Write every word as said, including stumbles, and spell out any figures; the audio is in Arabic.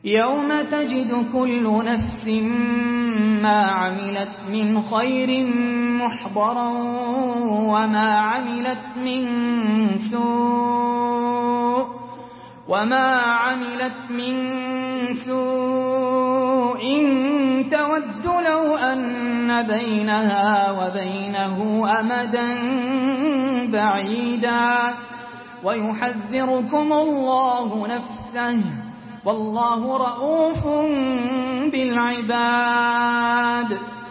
يوم تجد كل نفس ما عملت من خير محضرا وما عملت من سوء وما عملت من سوء تود لو أن بينها وبينه أمدا بعيدا ويحذركم الله نفسه والله رءوف بالعباد.